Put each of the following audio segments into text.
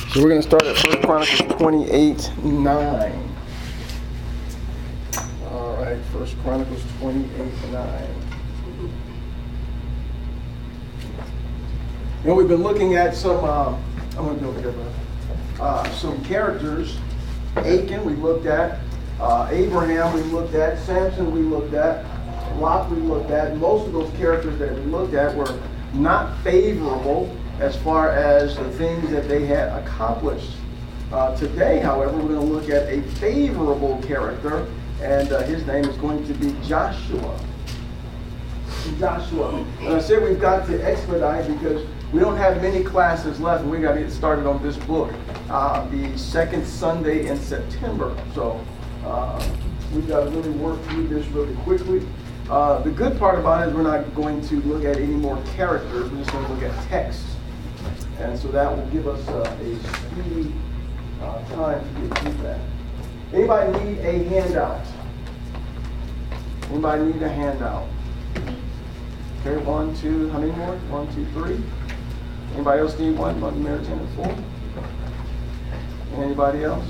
So we're going to start at 1 Chronicles 28:9. All right, 1 Chronicles 28:9. And we've been looking at some, I'm going to go over here, brother. Some characters. Achan we looked at, Abraham we looked at, Samson we looked at, Lot we looked at. Most of those characters that we looked at were not favorable as far as the things that they had accomplished. Today, however, we're going to look at a favorable character, and his name is going to be Joshua. And I said we've got to expedite because we don't have many classes left, and we got to get started on this book the second Sunday in September. So we've got to really work through this really quickly. The good part about it is we're not going to look at any more characters. We're just going to look at text. And so that will give us a speedy time to get through that. Anybody need a handout? Anybody need a handout? Okay, 1, 2, how many more? 1, 2, 3. Anybody else need one? Mother Mary 10 and 4. Anybody else?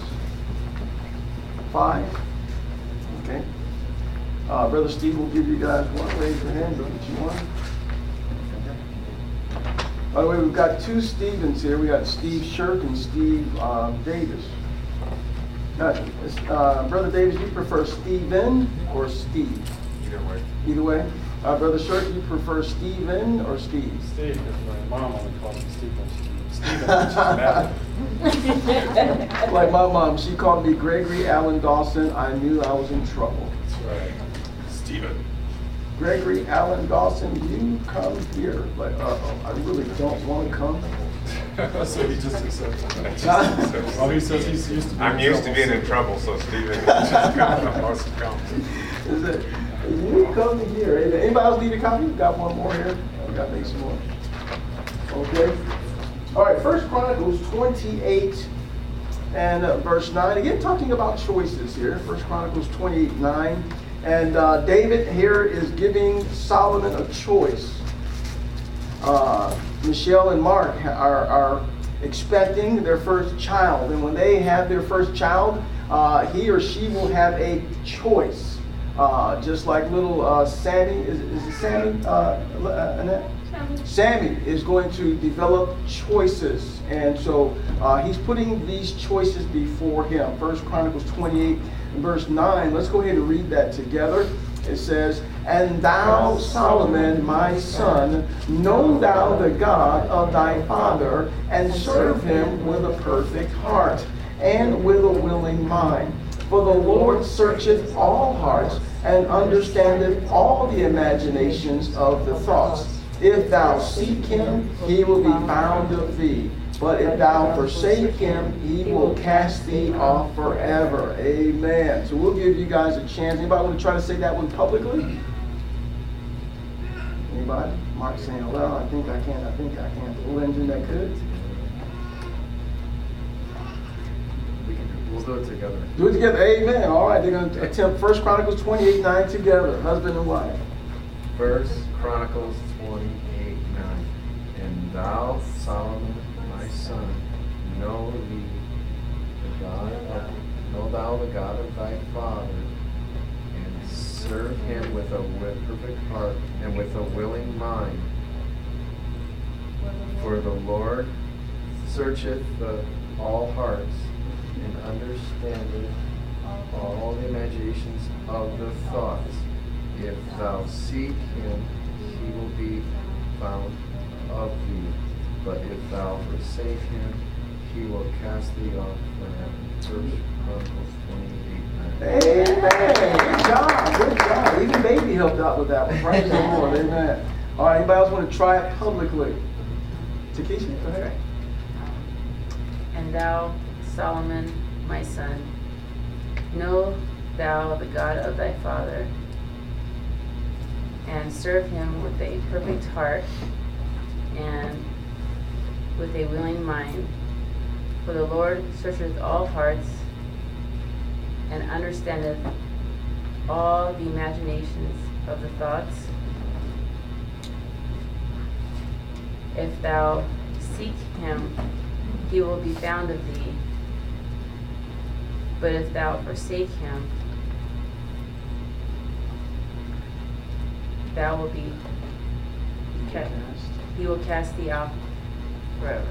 5. Okay. Brother Steve will give you guys one. Raise your hand. Go get you one. By the way, we've got two Stevens here. We got Steve Shirk and Steve Davis. Now, Brother Davis, you prefer Steven or Steve? Either way. Either way. Brother Shirk, you prefer Steven or Steve? Steve, because my mom only called me Steven. Steven, Like my mom, she called me Gregory Allen Dawson. I knew I was in trouble. That's right. Steven. Gregory Allen Dawson, you come here. Like, I really don't want to come. So he just accepted. Well, he says he's used to being I'm used to being in trouble, so Steven just come. Is it? You come here. Anybody else need a copy? We've got one more here. We've got to make some more. Okay. All right, 1 Chronicles 28 and verse 9. Again, talking about choices here. 1 Chronicles 28:9. And David here is giving Solomon a choice. Michelle and Mark are expecting their first child. And when they have their first child, he or she will have a choice. Just like little Sammy, is it Sammy, Annette? Sammy is going to develop choices. And so he's putting these choices before him. 1 Chronicles 28 and verse 9. Let's go ahead and read that together. It says, "And thou, Solomon, my son, know thou the God of thy father, and serve him with a perfect heart, and with a willing mind. For the Lord searcheth all hearts, and understandeth all the imaginations of the thoughts. If thou seek him, he will be found of thee. But if thou forsake him, he will cast thee off forever." Amen. So we'll give you guys a chance. Anybody want to try to say that one publicly? Anybody? Mark saying, "Well, I think I can. Little engine that could. We'll do it together. Do it together. Amen. All right. They're going to attempt 1 Chronicles 28:9 together. Husband and wife. 1 Chronicles 28:9. "And thou, Solomon, my son, know thou the God of thy father, and serve him with a perfect heart and with a willing mind. For the Lord searcheth all hearts, and understandeth all the imaginations of the thoughts. If thou seek him, he will be found of thee. But if thou forsake him, he will cast thee off forever." 1 Chronicles 28:9. Amen. Good job. Good job. Even baby helped out with that one. Praise the Lord. Amen. All right. Anybody else want to try it publicly? Takesha, go ahead. "And thou, Solomon, my son, know thou the God of thy father, and serve him with a perfect heart and with a willing mind. For the Lord searcheth all hearts, and understandeth all the imaginations of the thoughts. If thou seek him, he will be found of thee. But if thou forsake him, thou will be kept. He will cast thee out forever.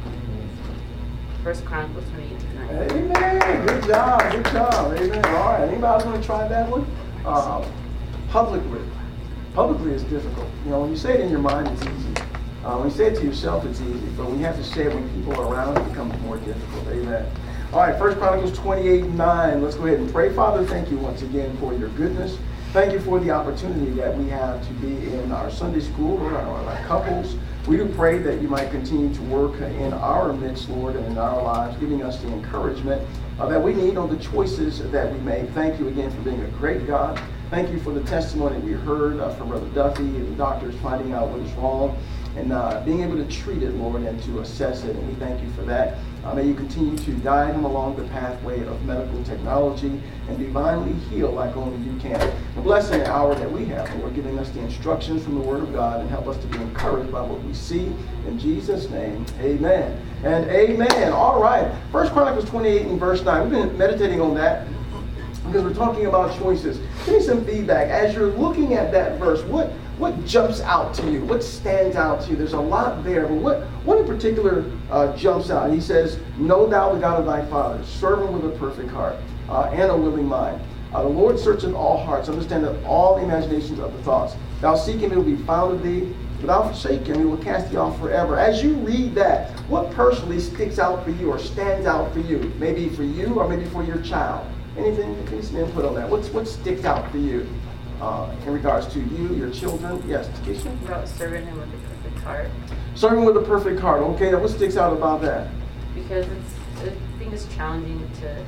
1 Chronicles 28:9. Amen. Good job. Good job. Amen. All right. Anybody want to try that one? Publicly. Publicly is difficult. You know, when you say it in your mind, it's easy. When you say it to yourself, it's easy. But when you have to say it when people are around, it becomes more difficult. Amen. All right. 1 Chronicles 28:9. Let's go ahead and pray. Father, thank you once again for your goodness. Thank you for the opportunity that we have to be in our Sunday school, Lord, our couples. We do pray that you might continue to work in our midst, Lord, and in our lives, giving us the encouragement that we need on the choices that we make. Thank you again for being a great God. Thank you for the testimony we heard from Brother Duffy and the doctors finding out what is wrong and being able to treat it, Lord, and to assess it. And we thank you for that. May you continue to guide him along the pathway of medical technology and divinely heal like only you can. And bless the hour that we have, Lord, giving us the instructions from the Word of God and help us to be encouraged by what we see. In Jesus' name, amen and amen. All right, 1 Chronicles 28 and verse 9. We've been meditating on that because we're talking about choices. Give me some feedback. As you're looking at that verse, what jumps out to you? What stands out to you? There's a lot there, but what in particular jumps out? He says, know thou the God of thy fathers, serve him with a perfect heart and a willing mind. The Lord searcheth all hearts, understandeth all the imaginations of the thoughts. Thou seek him, he will be found of thee. But thou forsake him, he will cast thee off forever. As you read that, what personally sticks out for you or stands out for you? Maybe for you or maybe for your child. Anything, give me some input on that. What sticks out for you? In regards to you, your children. Yes, Keisha? About serving him with a perfect heart. Serving with a perfect heart. Okay, now what sticks out about that? Because I think it's challenging to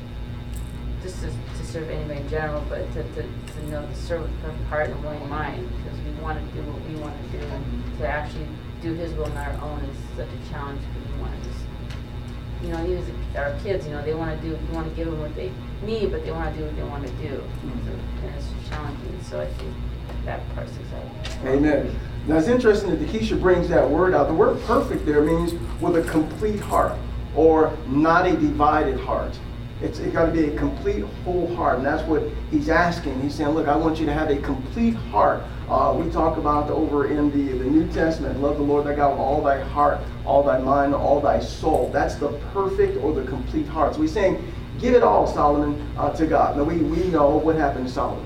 serve anybody in general, but to know to serve with a perfect heart and a willing mind, because we want to do what we want to do, and to actually do his will on our own is such a challenge, because we want to just, you know, even our kids, you know, they want to do, we want to give them what they need, but they want to do what they want to do. So, and it's challenging, so I think that part sticks out. Amen. Now it's interesting that Keisha brings that word out. The word perfect there means with a complete heart, or not a divided heart. It's got to be a complete whole heart, and that's what he's asking. He's saying, look, I want you to have a complete heart. We talk about over in the New Testament, love the Lord thy God with all thy heart, all thy mind, all thy soul. That's the perfect or the complete heart. So he's saying, give it all, Solomon, to God. Now we know what happened to Solomon.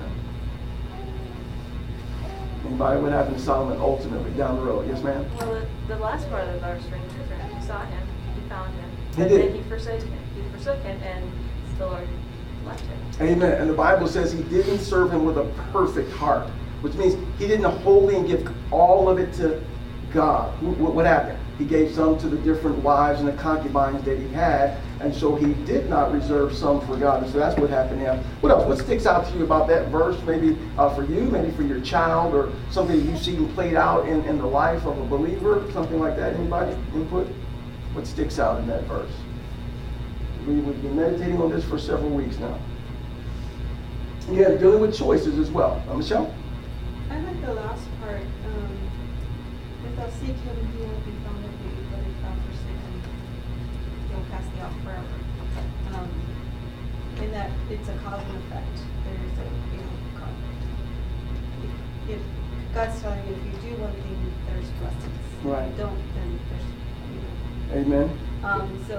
Anybody, what happened to Solomon ultimately down the road? Yes, ma'am? Well, the last part of the verse rings different. He saw him, he found him, He and did. then he forsook him, and the Lord left him. Amen. And the Bible says he didn't serve him with a perfect heart, which means he didn't wholly and give all of it to God. What happened? He gave some to the different wives and the concubines that he had, and so he did not reserve some for God. And so that's what happened to him. What else? What sticks out to you about that verse? Maybe for you, maybe for your child, or something that you've seen played out in the life of a believer, something like that. Anybody input? What sticks out in that verse? We've been meditating on this for several weeks now. Yeah, dealing with choices as well. Michelle? I like the last part. If thou seek him, he will be found of thee, but if thou forsake him, he will cast thee off forever. In that it's a cause and effect. There is a, if God's telling you, if you do one thing, there's blessings. Right. If you don't, then there's, Amen. So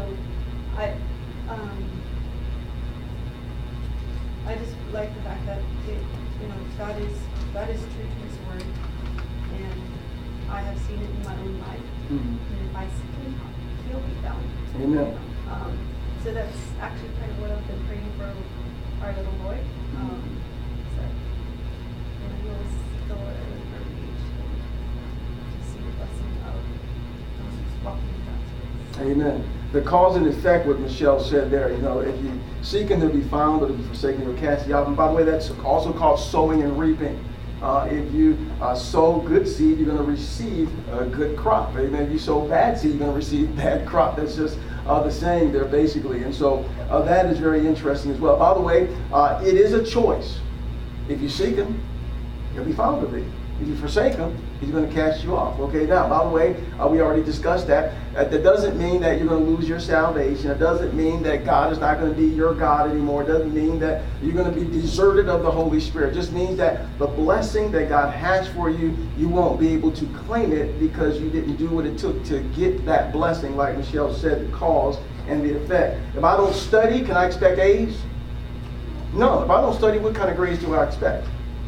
I just like the fact that God is true to his word, and I have seen it in my own life. Mm-hmm. And if I seek him, he'll be found. Amen. So that's actually kind of what I've been praying for our little boy. So he always seek the Lord at an early age, to see the blessing of walking in God's ways. Amen. The cause and effect, what Michelle said there, if you seek him, he'll be found, but if you forsake him, he'll cast you out. And by the way, that's also called sowing and reaping. If you sow good seed, you're going to receive a good crop. Amen. If you sow bad seed, you're going to receive bad crop. That's just the saying there, basically. And so that is very interesting as well. By the way, it is a choice. If you seek him, he'll be found of thee. If you forsake him, he's going to cast you off. Okay, now, by the way, we already discussed that. That doesn't mean that you're going to lose your salvation. It doesn't mean that God is not going to be your God anymore. It doesn't mean that you're going to be deserted of the Holy Spirit. It just means that the blessing that God has for you, you won't be able to claim it because you didn't do what it took to get that blessing, like Michelle said, the cause and the effect. If I don't study, can I expect A's? No. If I don't study, what kind of grades do I expect?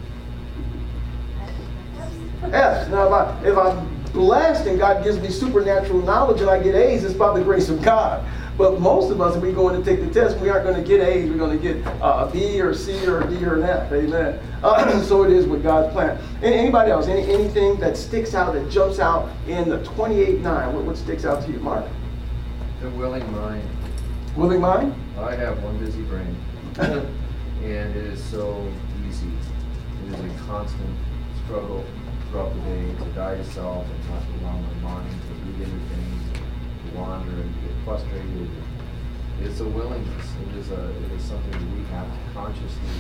F. Now, if I'm blessed and God gives me supernatural knowledge and I get A's, it's by the grace of God. But most of us, if we go in to take the test, we aren't going to get A's. We're going to get a B or C or a D or an F. Amen. So it is with God's plan. Anybody else? Anything that sticks out, that jumps out in the 28:9? What sticks out to you, Mark? The willing mind. Willing mind? I have one busy brain. And it is so easy. It is a constant struggle throughout the day to die to self and not allow my mind to read into things, to wander and get frustrated. It's a willingness. It is something that we have to consciously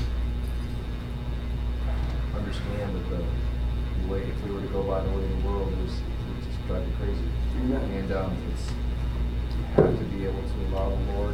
understand that the way, if we were to go by the way of the world, it would just drive you crazy. Amen. And it's you have to be able to allow the Lord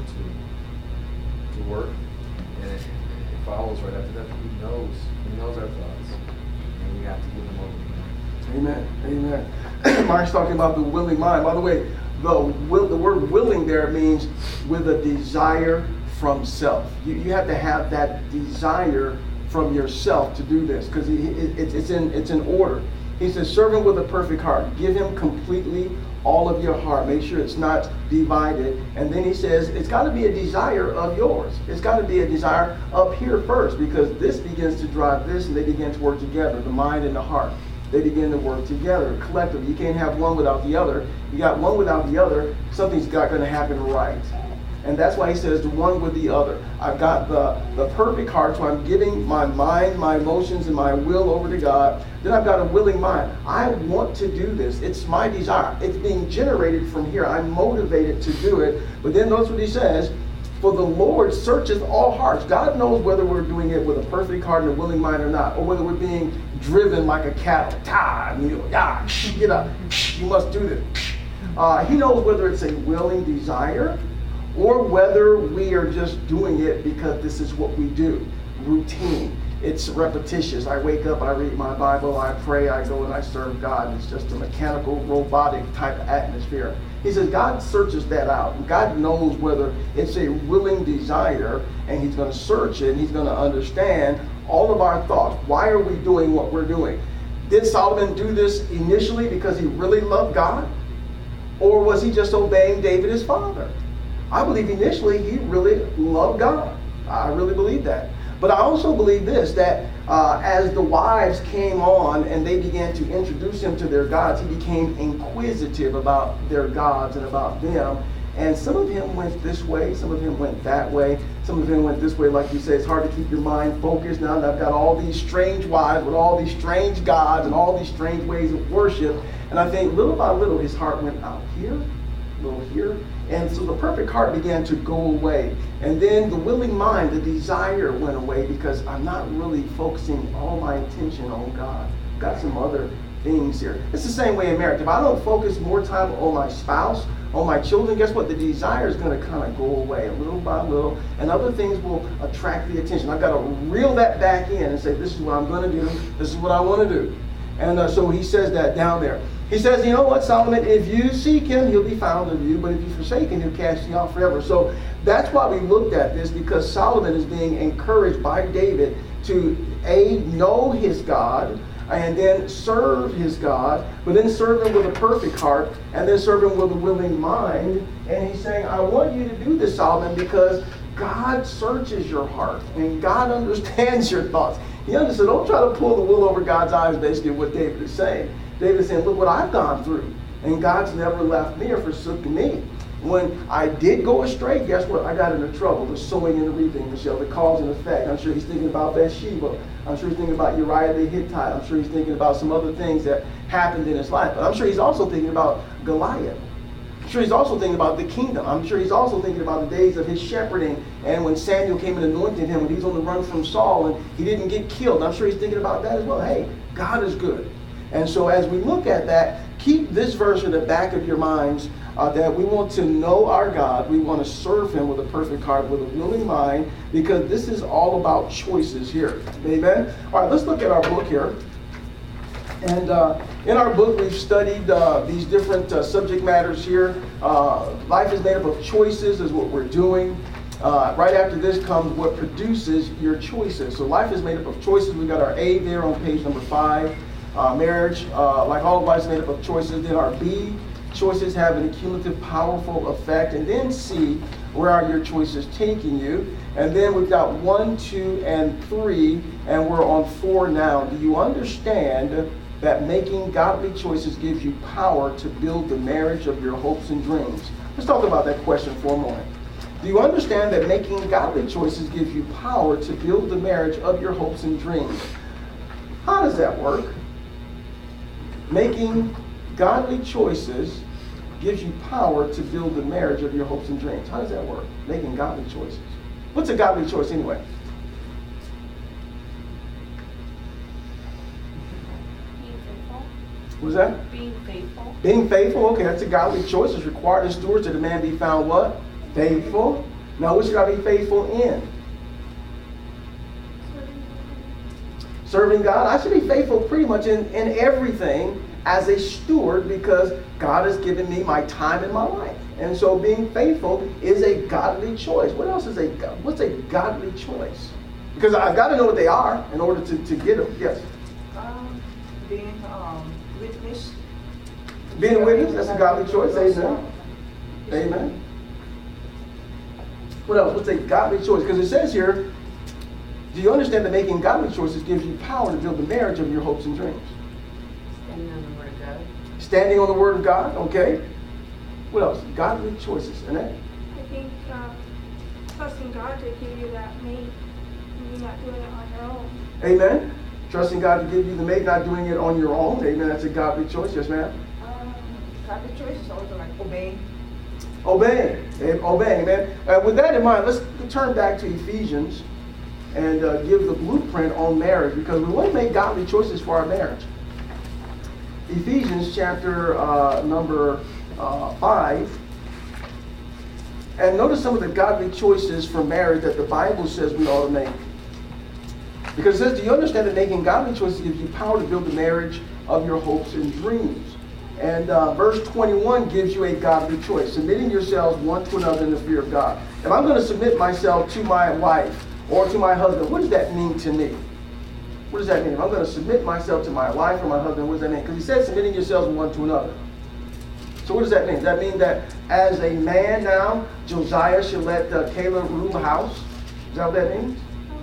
to work, and it follows right after that. He knows our thoughts, and we have to give them over to Him. Amen. Amen. Mark's talking about the willing mind. By the way, the word willing there means with a desire from self. You have to have that desire from yourself to do this, because it's in order. He says, serve him with a perfect heart. Give him completely all of your heart. Make sure it's not divided. And then he says, it's got to be a desire of yours. It's got to be a desire up here first, because this begins to drive this, and they begin to work together, the mind and the heart. They begin to work together collectively. You can't have one without the other. You got one without the other, something's going to happen right. And that's why he says the one with the other. I've got the perfect heart, so I'm giving my mind, my emotions, and my will over to God. Then I've got a willing mind. I want to do this. It's my desire. It's being generated from here. I'm motivated to do it. But then notice what he says, for the Lord searches all hearts. God knows whether we're doing it with a perfect heart and a willing mind or not, or whether we're being driven like a cattle. Get up. You must do this. He knows whether it's a willing desire or whether we are just doing it because this is what we do. Routine. It's repetitious. I wake up, I read my Bible, I pray, I go and I serve God. It's just a mechanical, robotic type of atmosphere. He says God searches that out. God knows whether it's a willing desire, and he's going to search it, and he's going to understand all of our thoughts. Why are we doing what we're doing? Did Solomon do this initially because he really loved God? Or was he just obeying David, his father? I believe initially he really loved God. I really believe that. But I also believe this, that as the wives came on and they began to introduce him to their gods, he became inquisitive about their gods and about them. And some of him went this way, some of him went that way, some of him went this way. Like you say, it's hard to keep your mind focused. Now I've got all these strange wives with all these strange gods and all these strange ways of worship. And I think little by little his heart went out here, a little here. And so the perfect heart began to go away. And then the willing mind, the desire went away, because I'm not really focusing all my attention on God. I've got some other things here. It's the same way in marriage. If I don't focus more time on my spouse, on my children, guess what? The desire is going to kind of go away little by little, and other things will attract the attention. I've got to reel that back in and say, this is what I'm going to do. This is what I want to do. And so he says that down there. He says, you know what, Solomon, if you seek him, he'll be found of you, but if you forsake him, he'll cast you out forever. So that's why we looked at this, because Solomon is being encouraged by David to, A, know his God, and then serve his God, but then serve him with a perfect heart, and then serve him with a willing mind. And he's saying, I want you to do this, Solomon, because God searches your heart, and God understands your thoughts. He understood, don't try to pull the wool over God's eyes, basically what David is saying. David's saying, look what I've gone through. And God's never left me or forsaken me. When I did go astray, guess what? I got into trouble. The sowing and the reaping, Michelle, the cause and effect. I'm sure he's thinking about Bathsheba. I'm sure he's thinking about Uriah the Hittite. I'm sure he's thinking about some other things that happened in his life. But I'm sure he's also thinking about Goliath. I'm sure he's also thinking about the kingdom. I'm sure he's also thinking about the days of his shepherding, and when Samuel came and anointed him, when he was on the run from Saul and he didn't get killed. I'm sure he's thinking about that as well. Hey, God is good. And so as we look at that, keep this verse in the back of your minds, that we want to know our God. We want to serve him with a perfect heart, with a willing mind, because this is all about choices here. Amen? All right, let's look at our book here. And in our book, we've studied these different subject matters here. Life is made up of choices is what we're doing. Right after this comes what produces your choices. So life is made up of choices. We got our A there on page number 5. Marriage, like all of life, is made up of choices. Then our B, choices have an accumulative, powerful effect. And then C, where are your choices taking you? And then we've got 1, 2, and 3, and we're on 4 now. Do you understand that making godly choices gives you power to build the marriage of your hopes and dreams? Let's talk about that question for a moment. Do you understand that making godly choices gives you power to build the marriage of your hopes and dreams? How does that work? Making godly choices gives you power to build the marriage of your hopes and dreams. How does that work? Making godly choices. What's a godly choice anyway? Being faithful. What's that? Being faithful. Being faithful, okay, that's a godly choice. It's required in stewards that a man be found what? Faithful. Now, what should I be faithful in? Serving God. I should be faithful pretty much in everything as a steward, because God has given me my time and my life. And so being faithful is a godly choice. What else is what's a godly choice? Because I've got to know what they are in order to get them. Yes. Being witness. Being a witness, that's a godly choice. Amen. Amen. What else? What's a godly choice? Because it says here, do you understand that making godly choices gives you power to build the marriage of your hopes and dreams? Standing on the Word of God. Standing on the Word of God, okay. What else? Godly choices. Annette? I think trusting God to give you that mate, and you not doing it on your own. Amen. Trusting God to give you the mate, not doing it on your own. Amen. That's a godly choice. Yes, ma'am. Godly choice is also like obeying. Obeying. Obeying, man. With that in mind, let's turn back to Ephesians and give the blueprint on marriage, because we want to make godly choices for our marriage. Ephesians chapter number 5. And notice some of the godly choices for marriage that the Bible says we ought to make. Because it says, do you understand that making godly choices gives you power to build the marriage of your hopes and dreams? And verse 21 gives you a godly choice. Submitting yourselves one to another in the fear of God. If I'm going to submit myself to my wife or to my husband, what does that mean to me? What does that mean? If I'm going to submit myself to my wife or my husband, what does that mean? Because he said submitting yourselves one to another. So what does that mean? Does that mean that as a man now, Josiah should let Caleb rule the house? Is that what that means?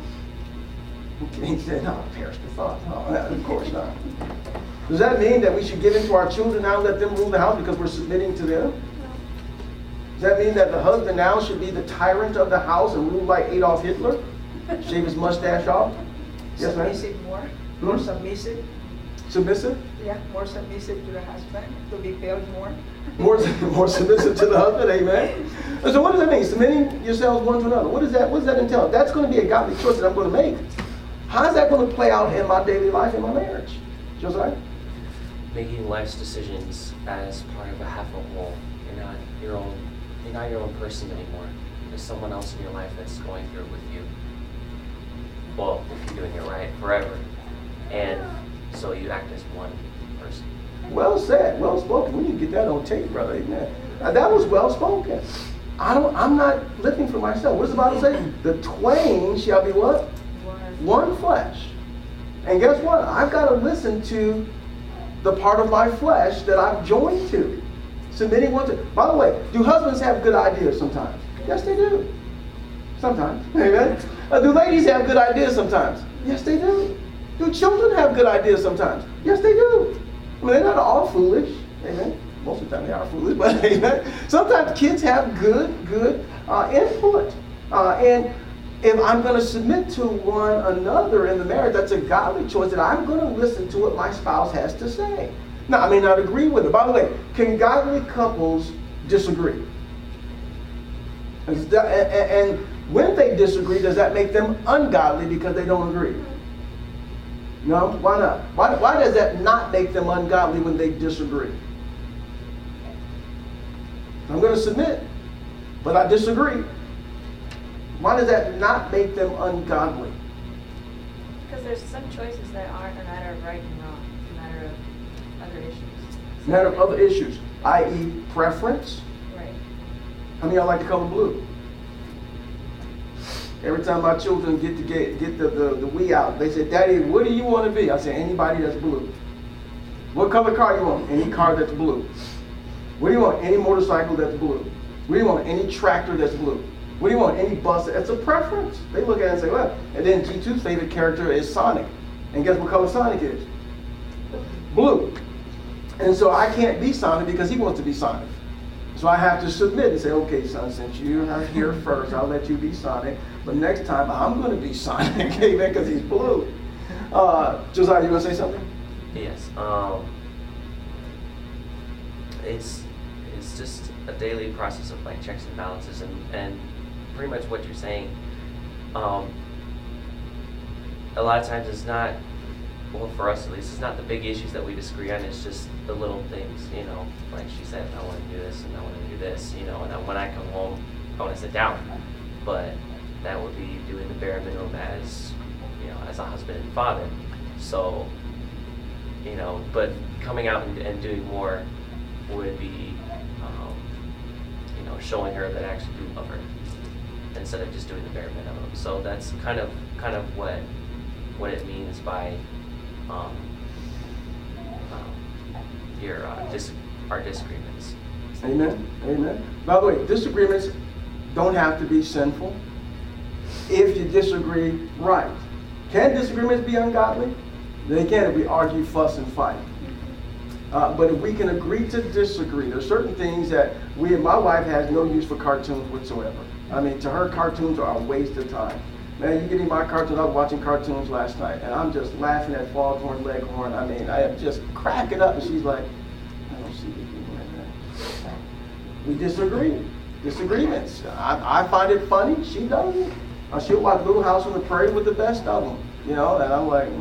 He said, no, perish the thought. No, of course not. Does that mean that we should give in to our children now and let them rule the house because we're submitting to them? Does that mean that the husband now should be the tyrant of the house and rule like Adolf Hitler? Shave his mustache off? Yes, ma'am? Submissive more? More submissive? Submissive? Yeah, more submissive to the husband, to be felt more. More submissive to the husband, amen? And so what does that mean? Submitting yourselves one to another. What does that entail? That's going to be a godly choice that I'm going to make. How is that going to play out in my daily life, in my marriage? Josiah? Making life's decisions as part of a half a whole. You're not your own person anymore. There's someone else in your life that's going through it with you. Well, if you're doing it right, forever. And so you act as one person. Well said, well spoken. We need to get that on tape, brother. Amen. Now, that was well spoken. I'm not living for myself. What does the Bible say? The twain shall be what? One flesh. And guess what? I've got to listen to the part of my flesh that I've joined to. Submitting one to. By the way, do husbands have good ideas sometimes? Yes, they do. Sometimes. Amen. Do ladies have good ideas sometimes? Yes, they do. Do children have good ideas sometimes? Yes, they do. I mean, they're not all foolish. Amen. Most of the time they are foolish, but amen. Sometimes kids have good input. And if I'm going to submit to one another in the marriage, that's a godly choice that I'm going to listen to what my spouse has to say. Now, I may not agree with it. By the way, can godly couples disagree? And when they disagree, does that make them ungodly because they don't agree? No? Why not? Why does that not make them ungodly when they disagree? I'm going to submit, but I disagree. Why does that not make them ungodly? Because there's some choices that aren't a matter of right and wrong. It's a matter of other issues. Matter of other issues, i.e. preference. Right. How many of y'all like the color blue? Every time my children get the Wii out, they say, Daddy, what do you want to be? I say, anybody that's blue. What color car you want? Any car that's blue. What do you want? Any motorcycle that's blue. What do you want? Any tractor that's blue. What do you want? Any bus? It's a preference. They look at it and say, well, and then G2's favorite character is Sonic. And guess what color Sonic is? Blue. And so I can't be Sonic because he wants to be Sonic. So I have to submit and say, okay, son, since you are here first, I'll let you be Sonic. But next time, I'm going to be Sonic, amen, because he's blue. Josiah, you want to say something? Yes. It's just a daily process of like checks and balances, and pretty much what you're saying. A lot of times it's not, well, for us at least, it's not the big issues that we disagree on. It's just the little things, you know. Like she said, I want to do this and I want to do this, you know. And when I come home, I want to sit down, but that would be doing the bare minimum as, you know, as a husband and father. So, you know, but coming out and doing more would be, you know, showing her that I actually do love her instead of just doing the bare minimum. So that's kind of what it means by our disagreements. Amen. Amen. By the way, disagreements don't have to be sinful if you disagree right. Can disagreements be ungodly? They can if we argue, fuss, and fight. But if we can agree to disagree, there's certain things that my wife has no use for cartoons whatsoever. I mean, to her, cartoons are a waste of time. Man, you get in my cartoons, I was watching cartoons last night, and I'm just laughing at Foghorn Leghorn. I mean, I am just cracking up, and she's like, I don't see you doing that. We disagree. Disagreements. I find it funny, she doesn't. She'll watch Little House on the Prairie with the best of them, you know, and I'm like,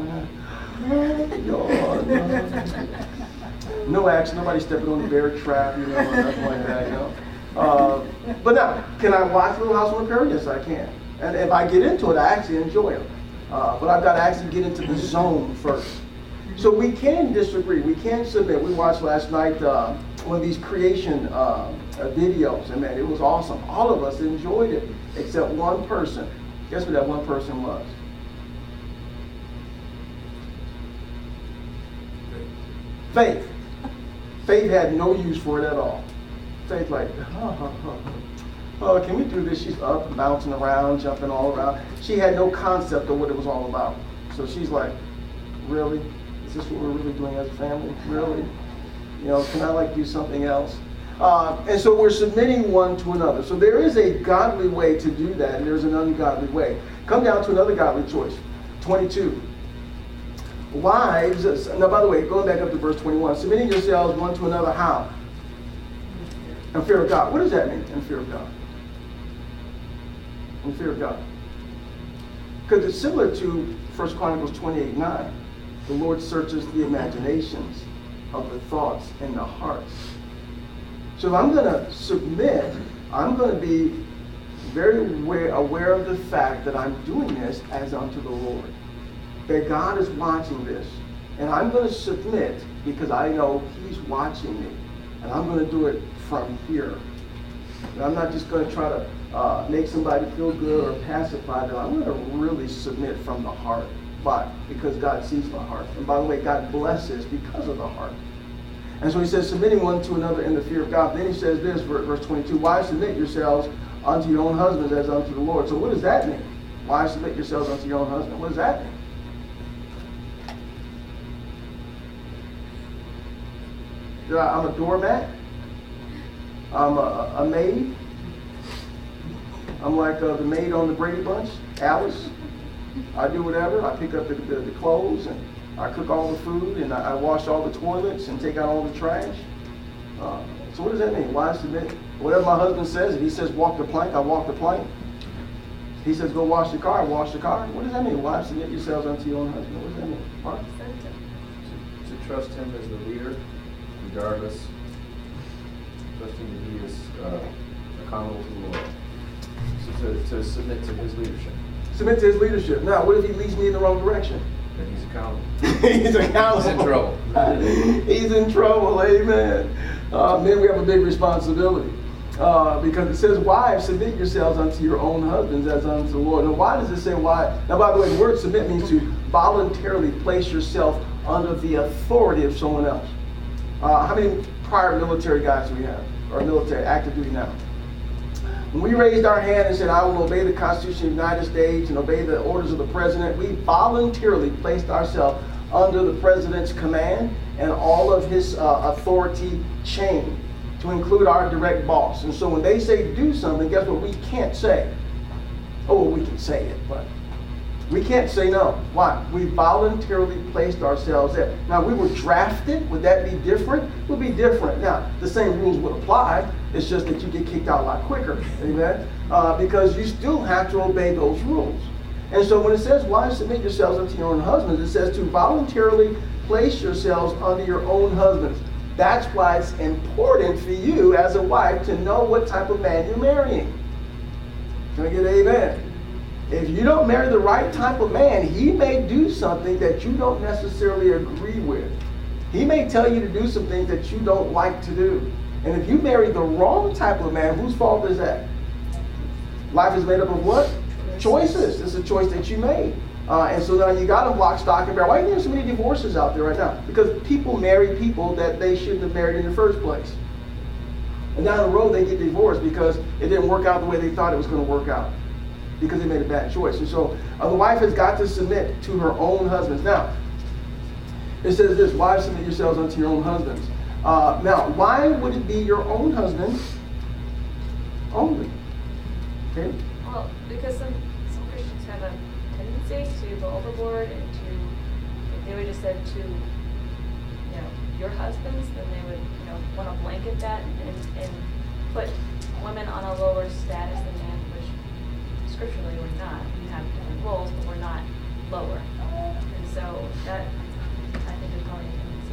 no action, nobody stepping on the bear trap, you know, or nothing like that, you know. But now, can I watch Little House on the Prairie? Yes, I can. And if I get into it, I actually enjoy it. But I've got to actually get into the zone first. So we can disagree. We can submit. We watched last night one of these creation videos, and man, it was awesome. All of us enjoyed it, except one person. Guess what that one person was? Faith. Faith had no use for it at all. Faith like, oh, can we do this? She's up and bouncing around, jumping all around. She had no concept of what it was all about. So she's like, really? Is this what we're really doing as a family? Really? You know, can I like do something else? And so we're submitting one to another. So there is a godly way to do that, and there's an ungodly way. Come down to another godly choice. 22. Wives, now by the way, going back up to verse 21, submitting yourselves one to another, how? In fear of God. What does that mean, in fear of God? In fear of God. Because it's similar to 1 Chronicles 28:9. The Lord searches the imaginations of the thoughts in the hearts. So if I'm going to submit, I'm going to be very aware of the fact that I'm doing this as unto the Lord. That God is watching this. And I'm going to submit because I know He's watching me. And I'm going to do it from here. And I'm not just going to try to make somebody feel good or pacify them. I'm going to really submit from the heart. But because God sees my heart. And by the way, God blesses because of the heart. And so he says, submitting one to another in the fear of God. Then he says this, verse 22, wives, submit yourselves unto your own husbands as unto the Lord. So what does that mean? Wives, submit yourselves unto your own husband. What does that mean? I'm a doormat. I'm a maid. I'm like the maid on the Brady Bunch, Alice. I do whatever. I pick up the clothes, and I cook all the food, and I wash all the toilets and take out all the trash. So what does that mean? Why submit? Whatever my husband says, if he says walk the plank, I walk the plank. He says, go wash the car. Wash the car. What does that mean? Wives, submit yourselves unto your own husband. What does that mean? Mark? To trust him as the leader, regardless, trusting that he is accountable to the Lord. So to submit to his leadership. Submit to his leadership. Now, what if he leads me in the wrong direction? Then he's accountable. He's accountable. He's in trouble. He's in trouble. Amen. Men, we have a big responsibility. Because it says, wives, submit yourselves unto your own husbands as unto the Lord. Now, why does it say why? Now, by the way, the word submit means to voluntarily place yourself under the authority of someone else. How many prior military guys do we have? Or military, active duty now? When we raised our hand and said, I will obey the Constitution of the United States and obey the orders of the president, we voluntarily placed ourselves under the president's command and all of his authority chain, to include our direct boss. And so when they say do something, guess what? We can't say. Oh, well, we can say it, but we can't say no. Why? We voluntarily placed ourselves there. Now, we were drafted. Would that be different? It would be different. Now, the same rules would apply. It's just that you get kicked out a lot quicker. Amen? Because you still have to obey those rules. And so when it says, wives, submit yourselves unto your own husbands, it says to voluntarily place yourselves under your own husbands. That's why it's important for you as a wife to know what type of man you're marrying. Can I get an amen? If you don't marry the right type of man, he may do something that you don't necessarily agree with. He may tell you to do some things that you don't like to do. And if you marry the wrong type of man, whose fault is that? Life is made up of what? Choices. It's a choice that you made. And so now you got to block, stock, and barrel. Why are there so many divorces out there right now? Because people marry people that they shouldn't have married in the first place. And down the road they get divorced because it didn't work out the way they thought it was going to work out. Because they made a bad choice. And so the wife has got to submit to her own husbands. Now, it says this, wives, submit yourselves unto your own husbands. Now, why would it be your own husband only? Okay? Well, because some Christians have a tendency to go overboard and to, if they would have said to, your husbands, then they would, want to blanket that and put women on a lower status than men, which scripturally we're not. We have different roles, but we're not lower. And so that, I think, is probably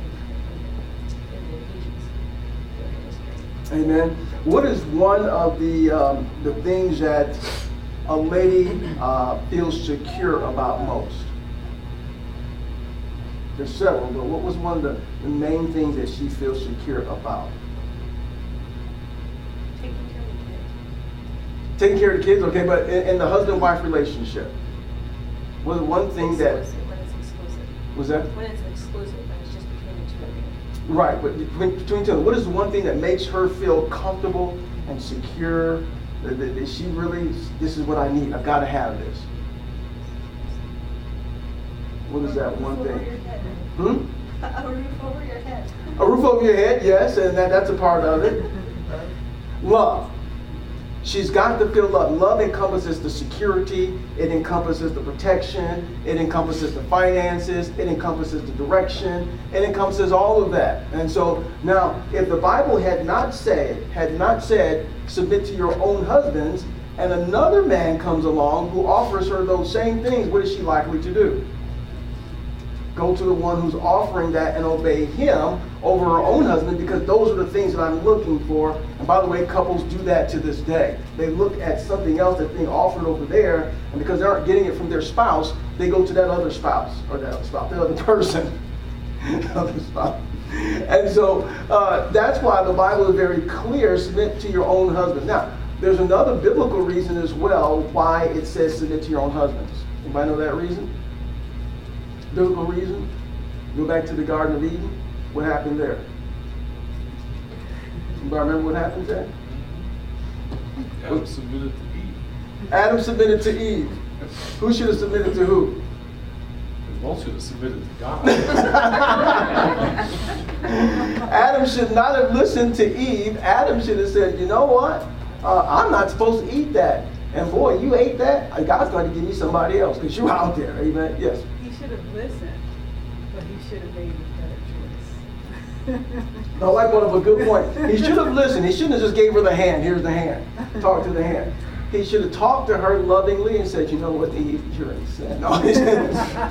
in the Ephesians history. Amen. What is one of the things that a lady feels secure about most? There's several, but what was one of the main things that she feels secure about? Taking care of the kids. Taking care of the kids, okay, but in the husband-wife relationship, was one thing that... When it's exclusive. Was that? When it's exclusive, when it's just between the two of you. Right, but between two, what is the one thing that makes her feel comfortable and secure? That she really, this is what I need, I've got to have this. What is that one thing? A roof over your head. A roof over your head, yes, and that's a part of it. Love. She's got to feel love. Love encompasses the security, it encompasses the protection, it encompasses the finances, it encompasses the direction, it encompasses all of that. And so now, if the Bible had not said, submit to your own husbands, and another man comes along who offers her those same things, what is she likely to do? Go to the one who's offering that and obey him over her own husband, because those are the things that I'm looking for. And by the way, couples do that to this day. They look at something else that's being offered over there, and because they aren't getting it from their spouse, they go to that other spouse, or that other person. Other spouse. And so that's why the Bible is very clear, submit to your own husband. Now, there's another biblical reason as well why it says submit to your own husbands. Anybody know that reason? Biblical reason? Go back to the Garden of Eden. What happened there? Anybody remember what happened there? Adam submitted to Eve. Adam submitted to Eve. Who should have submitted to who? Both should have submitted to God. Adam should not have listened to Eve. Adam should have said, you know what? I'm not supposed to eat that. And boy, you ate that, God's going to give me somebody else because you're out there. Amen? Yes. He should have listened, but he should have made a better choice. I like one of a good point. He should have listened. He shouldn't have just gave her the hand. Here's the hand. Talk to the hand. He should have talked to her lovingly and said, you know what, Eve, you're in sin. No, he should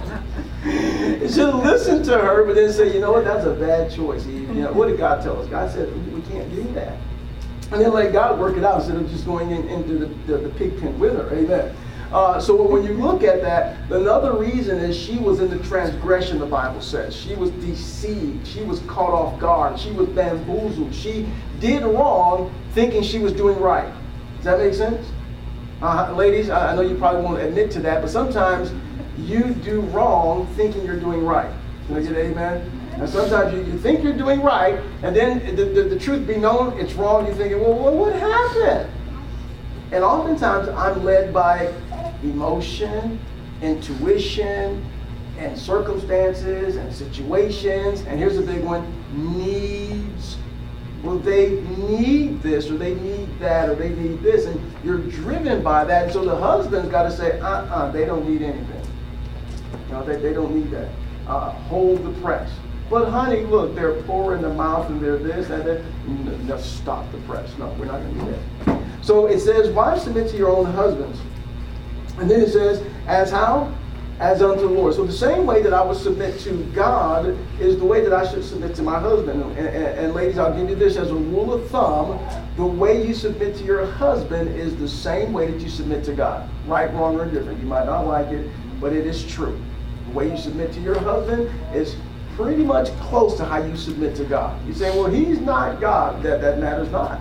have listened to her, but then say, you know what, that's a bad choice, Eve. You know, what did God tell us? God said, we can't do that. And then let God work it out instead of just going into the pig pen with her. Amen. So when you look at that, another reason is she was in the transgression, the Bible says. She was deceived. She was caught off guard. She was bamboozled. She did wrong thinking she was doing right. Does that make sense? Ladies, I know you probably won't admit to that, but sometimes you do wrong thinking you're doing right. Can I get an amen? And sometimes you think you're doing right, and then the truth be known, it's wrong. You're thinking, well, what happened? And oftentimes I'm led by emotion, intuition, and circumstances and situations. And here's a big one, needs. Well, they need this, or they need that, or they need this, and you're driven by that. So the husband's got to say, they don't need anything. No, they don't need that. Hold the press. But honey, look, they're poor in the mouth, and they're this and that. No, stop the press. No, we're not going to do that. So it says, wives, submit to your own husbands. And then it says, as how? As unto the Lord. So the same way that I would submit to God is the way that I should submit to my husband. And ladies, I'll give you this as a rule of thumb. The way you submit to your husband is the same way that you submit to God. Right, wrong, or different. You might not like it, but it is true. The way you submit to your husband is pretty much close to how you submit to God. You say, well, he's not God. That matters not.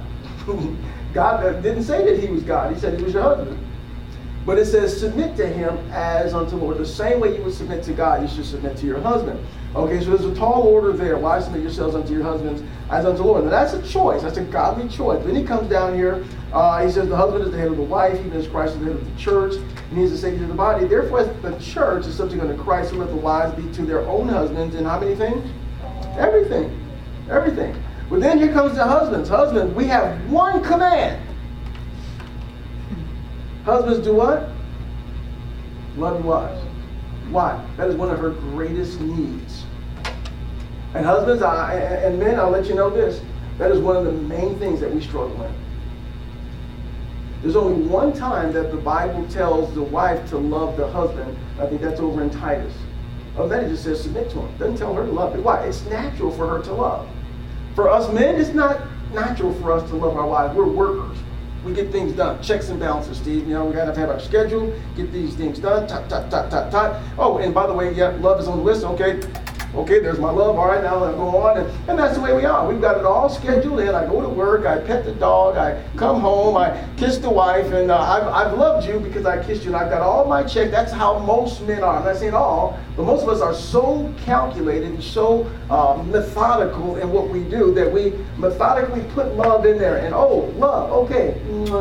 God didn't say that he was God. He said he was your husband. But it says, submit to him as unto the Lord. The same way you would submit to God, you should submit to your husband. Okay, so there's a tall order there. Why submit yourselves unto your husbands as unto the Lord? Now that's a choice. That's a godly choice. Then he comes down here. He says the husband is the head of the wife, even as Christ is the head of the church, and he is the Savior of the body. Therefore, as the church is subject unto Christ, so let the wives be to their own husbands in how many things? Everything. Everything. But then here comes the husbands. Husbands, we have one command. Husbands do what? Love your wives. Why? That is one of her greatest needs. And husbands and men, I'll let you know this. That is one of the main things that we struggle with. There's only one time that the Bible tells the wife to love the husband. I think that's over in Titus. Other than that, it just says submit to him. It doesn't tell her to love. Why? It's natural for her to love. For us men, it's not natural for us to love our wives. We're workers. We get things done. Checks and balances, Steve. You know, we got to have our schedule, get these things done. Oh, and by the way, yeah, love is on the list. Okay, there's my love. All right, now I'll go on. And that's the way we are. We've got it all scheduled in. I go to work, I pet the dog, I come home, I kiss the wife, and I've loved you because I kissed you, and I've got all my checks. That's how most men are. I'm not saying all, but most of us are so calculated and so methodical in what we do that we methodically put love in there. And love, okay,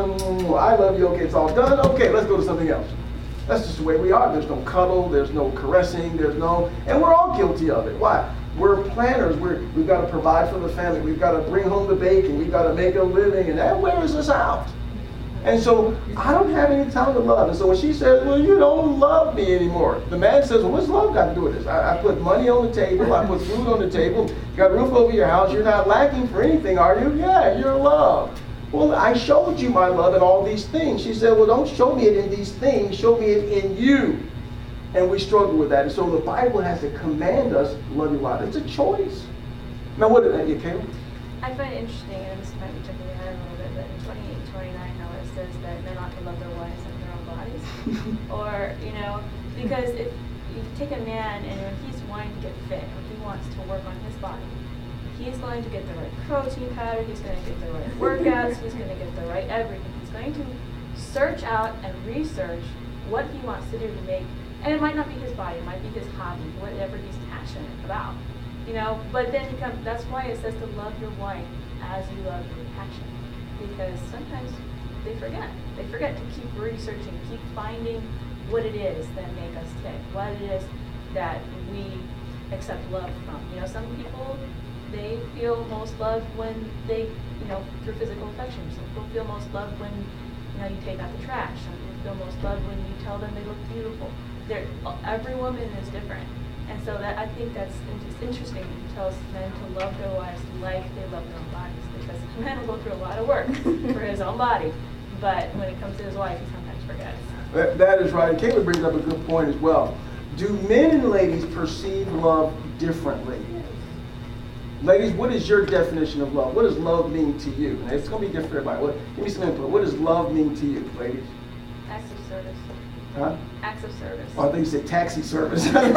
I love you, okay, it's all done. Okay, let's go to something else. That's just the way we are. There's no cuddle, there's no caressing, and we're all guilty of it. Why? We're planners. We've got to provide for the family. We've got to bring home the bacon. We've got to make a living, and that wears us out. And so I don't have any time to love. And so when she says, well, you don't love me anymore, the man says, well, what's love got to do with this? I put money on the table. I put food on the table. You got a roof over your house. You're not lacking for anything, are you? Yeah, you're loved. Well, I showed you my love in all these things. She said, well, don't show me it in these things. Show me it in you. And we struggle with that. And so the Bible has to command us to love your wife. It's a choice. Now, what did that get, Caleb? I find it interesting, and this might be jumping ahead a little bit, but in 28 and 29, how it says that men ought to love their wives and their own bodies. Or, because if you take a man and when he's wanting to get fit, or he wants to work on his body, he's going to get the right protein powder, he's going to get the right workouts, he's going to get the right everything. He's going to search out and research what he wants to do to make, and it might not be his body, it might be his hobby, whatever he's passionate about. But then that's why it says to love your wife as you love your passion. Because sometimes they forget. They forget to keep researching, keep finding what it is that make us tick, what it is that we accept love from. Some people, they feel most loved when they, through physical affection. Some people feel most loved when, you take out the trash. Some people feel most loved when you tell them they look beautiful. Every woman is different. And so that I think that's interesting. It tells men to love their wives like they love their own bodies. Because a man will go through a lot of work for his own body. but when it comes to his wife, he sometimes forgets. That is right. Caleb brings up a good point as well. Do men and ladies perceive love differently? Ladies, what is your definition of love? What does love mean to you? And it's going to be different for everybody. Give me some input. What does love mean to you, ladies? Acts of service. Huh? Acts of service. Oh, I think you said taxi service. He said,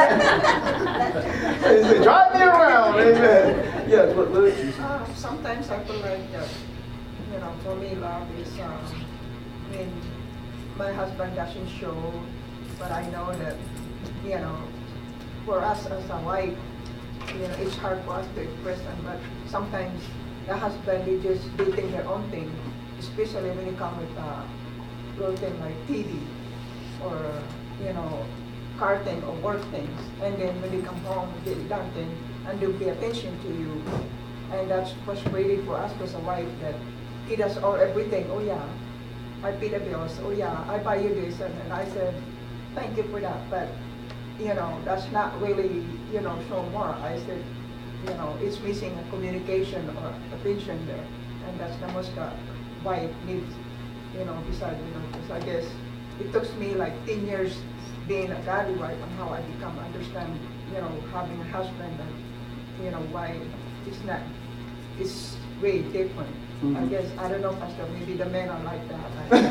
drive me around. Amen. Yes, what? Sometimes I feel like, for me, love is when my husband doesn't show, but I know that, for us as a wife, it's hard for us to express them, but sometimes the husband, they think their own thing, especially when it comes with little thing like TV or, car thing or work things. And then when they come home, they get done thing, and they'll pay attention to you. And that's frustrating for us as a wife that he does everything. Oh yeah, I pay the bills. Oh yeah, I buy you this. And I said, thank you for that. But, that's not really, show more. I said, it's missing a communication or attention there. And that's the most wife needs, besides, because I guess it took me like 10 years being a daddy wife and how I become understand, having a husband and, why it's not, it's way different. Mm-hmm. I guess, I don't know, Pastor, maybe the men are like that.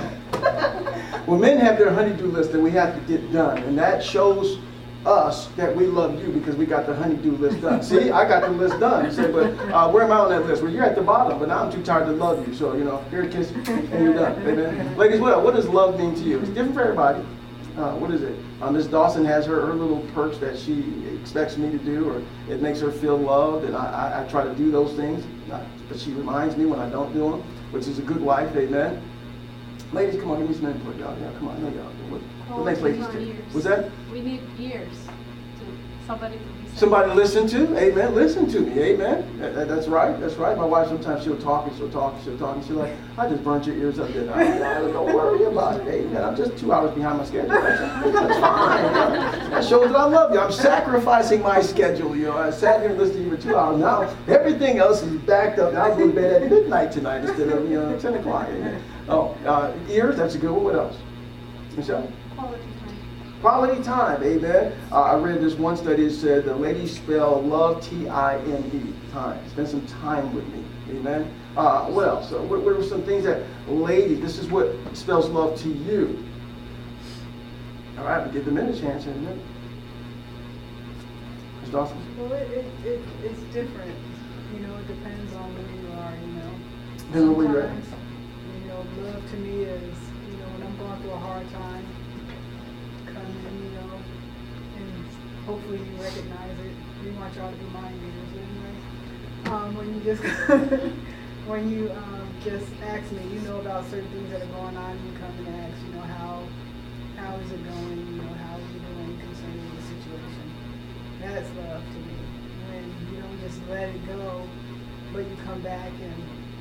Well, men have their honey-do list that we have to get done, and that shows us that we love you because we got the honey-do list done. See, I got the list done. You say, but where am I on that list? Well, you're at the bottom, but now I'm too tired to love you. So, here a kiss, and you're done. Amen. Ladies, what does love mean to you? It's different for everybody. What is it? Miss Dawson has her little perks that she expects me to do, or it makes her feel loved, and I try to do those things. But she reminds me when I don't do them, which is a good wife. Amen. Ladies, come on, give me some input, y'all. Yeah, come on, I know y'all. What makes ladies tick? What's that? We need ears to somebody to be. Somebody to listen to, amen. Listen to me, amen. That's right, that's right. My wife sometimes she'll talk and she'll talk and she'll talk and she'll like, I just burnt your ears up, didn't I? Don't worry about it, amen. I'm just 2 hours behind my schedule. That's fine. That shows that I love you. I'm sacrificing my schedule. I sat here and listened to you for 2 hours. Now everything else is backed up. Now I go to bed at midnight tonight instead of 10 o'clock. Amen. Ears. That's a good one. What else, Michelle? Quality time. Quality time, amen. I read this one study that said the ladies spell love T-I-M-E, time. Spend some time with me, amen. What else? What were some things that ladies, this is what spells love to you? All right, we'll give the men a chance in a minute. Ms. Dawson? Well, it's different. It depends on where you are, Depends on where you're at. Love to me is, when I'm going through a hard time, come in, and hopefully you recognize it. We want y'all to be mind readers anyway. When you just, when you just ask me, about certain things that are going on, you come and ask, how is it going, how are you doing concerning the situation. That's love to me. When you don't just let it go, but you come back and,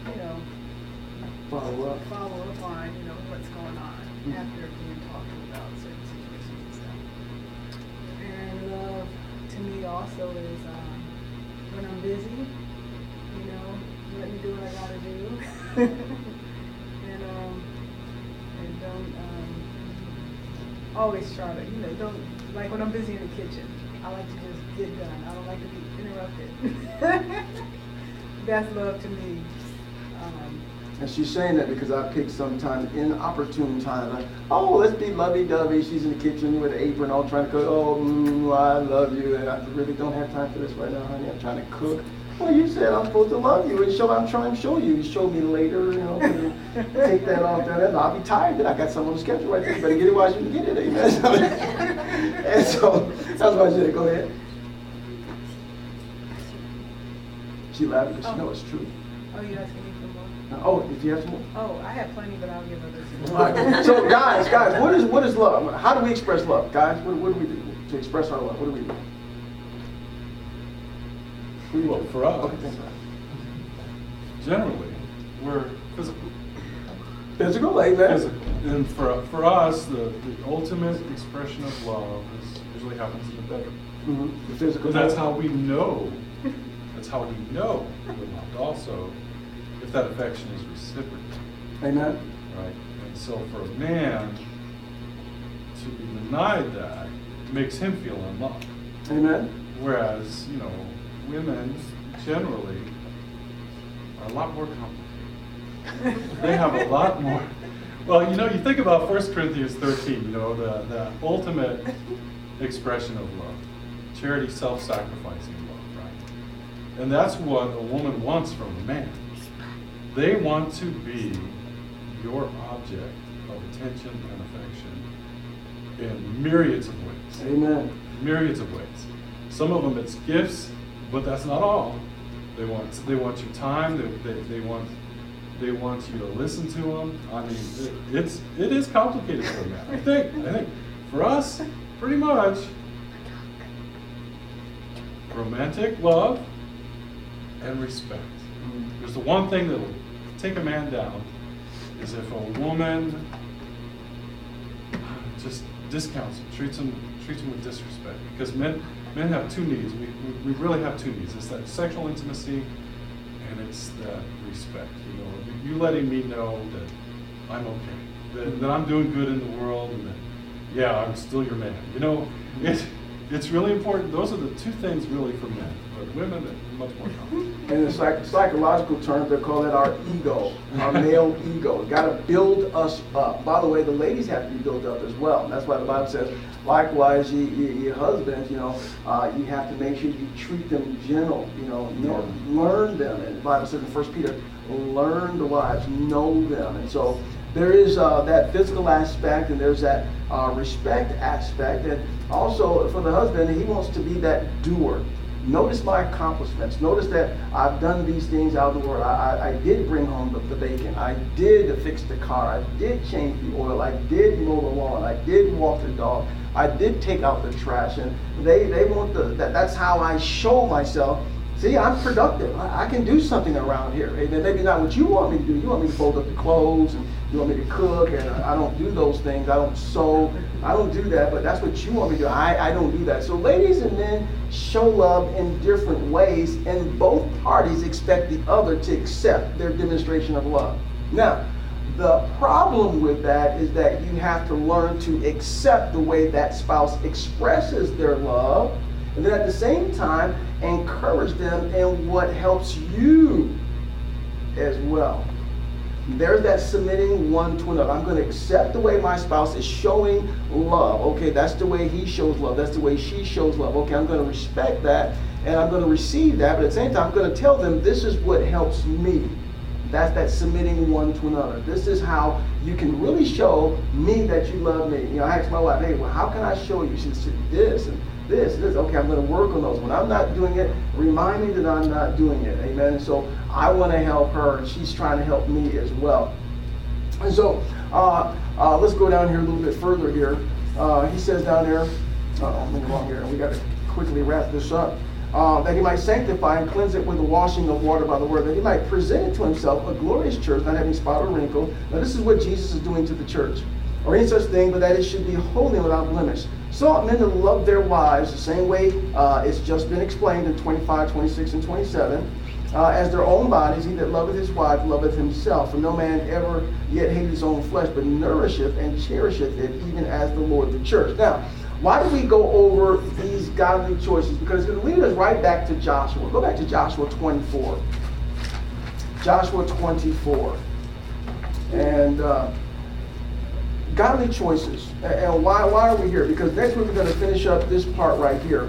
follow up on, what's going on after being talked about certain situations and stuff. And love to me also is when I'm busy, let me do what I gotta do. and don't always try to, don't, like when I'm busy in the kitchen, I like to just get done. I don't like to be interrupted. That's love to me. And she's saying that because I picked sometimes inopportune times. Like, let's be lovey-dovey. She's in the kitchen with an apron all trying to cook. I love you. And I really don't have time for this right now, honey. I'm trying to cook. Well, you said I'm supposed to love you. And I'm trying to show you. You show me later, take that off there. I'll be tired. Then I got something on the schedule right there. You better get it while you can get it. Amen. And so, that's why I said, go ahead. She laughed because she knows it's true. Oh, you asking me for more? Did you have some more? Oh, I have plenty, but I'll give others. All right. So, guys, what is love? How do we express love, guys? What do we do to express our love? What do we do? Well, for us, okay, generally, we're physical. Physical, amen. Physical. And for us, the ultimate expression of love usually happens in the bedroom. Mm-hmm. The physical. But that's how we know. That's how we know we're loved. Also, if that affection is reciprocal. Amen. Right. And so for a man to be denied that makes him feel unloved. Amen. Whereas, women generally are a lot more complicated. They have a lot more. Well, you think about 1 Corinthians 13, the ultimate expression of love. Charity, self-sacrificing love, right? And that's what a woman wants from a man. They want to be your object of attention and affection in myriads of ways. Amen. Myriads of ways. Some of them it's gifts, but that's not all. They want your time. They want you to listen to them. I mean, it is complicated for them. I think for us, pretty much romantic love and respect. There's the one thing that'll take a man down is if a woman just discounts him, treats him with disrespect. Because men have two needs. We really have two needs. It's that sexual intimacy and it's that respect. You letting me know that I'm okay, that I'm doing good in the world, and that, yeah, I'm still your man. It's really important. Those are the two things really for men. But women are much more complicated. And in psychological terms, they call that our ego, our male ego. Got to build us up. By the way, the ladies have to be built up as well. That's why the Bible says, likewise, your husbands, you have to make sure you treat them gentle. Learn them. And the Bible says in 1 Peter, learn the wives, know them. And so there is that physical aspect, and there's that respect aspect. And also for the husband, he wants to be that doer. Notice my accomplishments. Notice that I've done these things out of the world. I did bring home the bacon. I did fix the car. I did change the oil. I did mow the lawn. I did walk the dog. I did take out the trash. And they want that's how I show myself. See, I'm productive. I can do something around here. Maybe not what you want me to do. You want me to fold up the clothes, and you want me to cook, and I don't do those things. I don't sew. I don't do that, but that's what you want me to do. I don't do that. So ladies and men show love in different ways, and both parties expect the other to accept their demonstration of love. Now, the problem with that is that you have to learn to accept the way that spouse expresses their love, and then at the same time, encourage them in what helps you as well. There's that submitting one to another. I'm going to accept the way my spouse is showing love. Okay, that's the way he shows love. That's the way she shows love. Okay, I'm going to respect that, and I'm going to receive that, but at the same time, I'm going to tell them this is what helps me. That's that submitting one to another. This is how you can really show me that you love me. I asked my wife, hey, well, how can I show you? She said, this and this. Okay, I'm going to work on those. When I'm not doing it, remind me that I'm not doing it. Amen. And so I want to help her, and she's trying to help me as well. And so let's go down here a little bit further here. He says down there, I'm wrong here. We got to quickly wrap this up. That he might sanctify and cleanse it with the washing of water by the word, that he might present it to himself a glorious church, not having spot or wrinkle. Now this is what Jesus is doing to the church, or any such thing, but that it should be holy and without blemish. So ought men to love their wives the same way it's just been explained in 25, 26, and 27. As their own bodies, he that loveth his wife loveth himself. For no man ever yet hated his own flesh, but nourisheth and cherisheth it, even as the Lord the church. Now, why do we go over these godly choices? Because it's going to lead us right back to Joshua. Go back to Joshua 24. Joshua 24. And godly choices. And why are we here? Because next week we're going to finish up this part right here.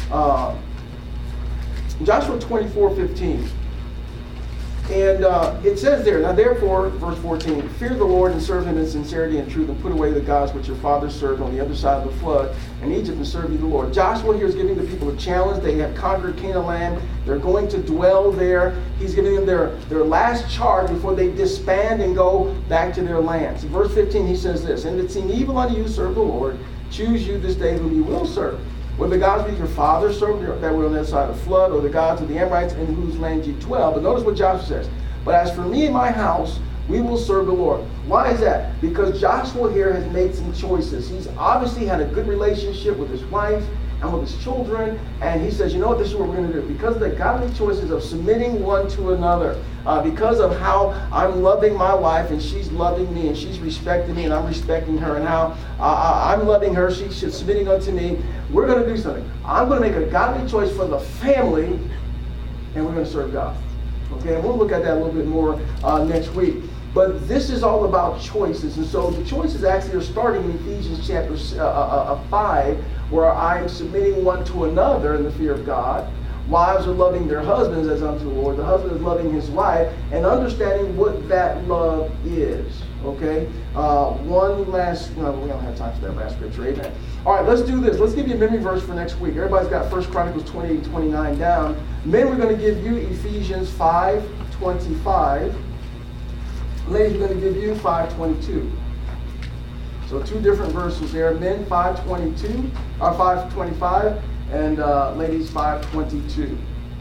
Joshua 24:15. And it says there, now therefore, verse 14, fear the Lord and serve him in sincerity and truth, and put away the gods which your fathers served on the other side of the flood in Egypt, and serve you the Lord. Joshua here is giving the people a challenge. They have conquered Canaan land. They're going to dwell there. He's giving them their last charge before they disband and go back to their lands. In verse 15 he says this, and it seemed evil unto you, serve the Lord. Choose you this day whom you will serve. Whether the gods which your fathers served that were on the other side of the flood, or the gods of the Amorites in whose land ye dwell. But notice what Joshua says. But as for me and my house, we will serve the Lord. Why is that? Because Joshua here has made some choices. He's obviously had a good relationship with his wife and with his children. And he says, you know what, this is what we're going to do. Because of the godly choices of submitting one to another, because of how I'm loving my wife and she's loving me and she's respecting me and I'm respecting her, and how I'm loving her, she's submitting unto me, we're going to do something. I'm going to make a godly choice for the family, and we're going to serve God. Okay, and we'll look at that a little bit more next week. But this is all about choices. And so the choices actually are starting in Ephesians chapter 5, where I'm submitting one to another in the fear of God. Wives are loving their husbands as unto the Lord. The husband is loving his wife and understanding what that love is. Okay? One last, we don't have time for that last scripture. Amen. All right, let's do this. Let's give you a memory verse for next week. Everybody's got 1 Chronicles 28 and 29 down. Men, we're going to give you Ephesians 5:25. Ladies, we're going to give you 5:22. So two different verses there. Men 5:22 or 5:25, and ladies 5:22.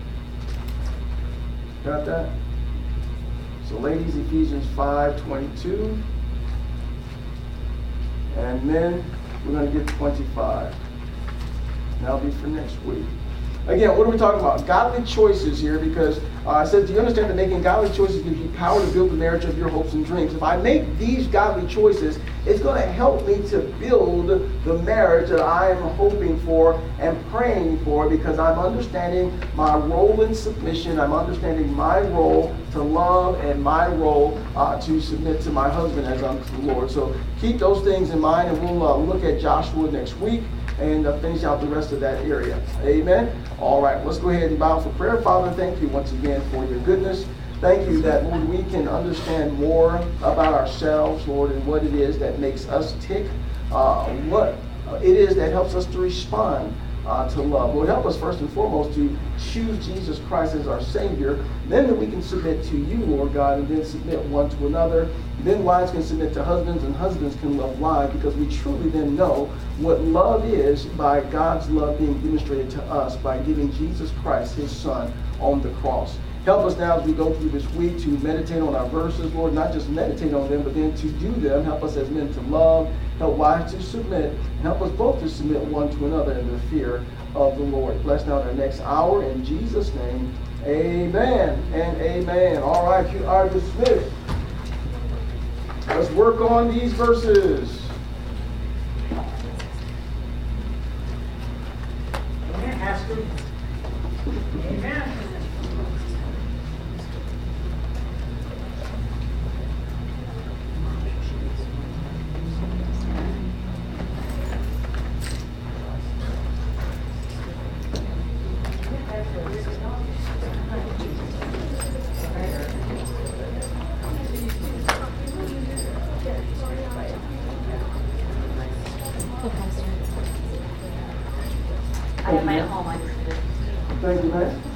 Got that? So ladies, Ephesians 5:22, and men, we're going to get 25. And that'll be for next week. Again, what are we talking about? Godly choices here, because I said, do you understand that making godly choices gives you power to build the marriage of your hopes and dreams? If I make these godly choices, it's going to help me to build the marriage that I am hoping for and praying for, because I'm understanding my role in submission. I'm understanding my role to love and my role to submit to my husband as unto the Lord. So keep those things in mind, and we'll look at Joshua next week and finish out the rest of that area. Amen. All right, let's go ahead and bow for prayer. Father, thank you once again for your goodness. Thank you that, Lord, we can understand more about ourselves, Lord, and what it is that makes us tick, what it is that helps us to respond to love. Lord, help us first and foremost to choose Jesus Christ as our Savior. Then that we can submit to you, Lord God, and then submit one to another. Then wives can submit to husbands, and husbands can love wives, because we truly then know what love is by God's love being demonstrated to us by giving Jesus Christ, his Son, on the cross. Help us now as we go through this week to meditate on our verses, Lord, not just meditate on them, but then to do them. Help us as men to love, help wives to submit, and help us both to submit one to another in the fear of the Lord. Bless now the next hour in Jesus' name. Amen and amen. All right, you are dismissed. Let's work on these verses. Amen, Pastor. Amen. Thank you, man.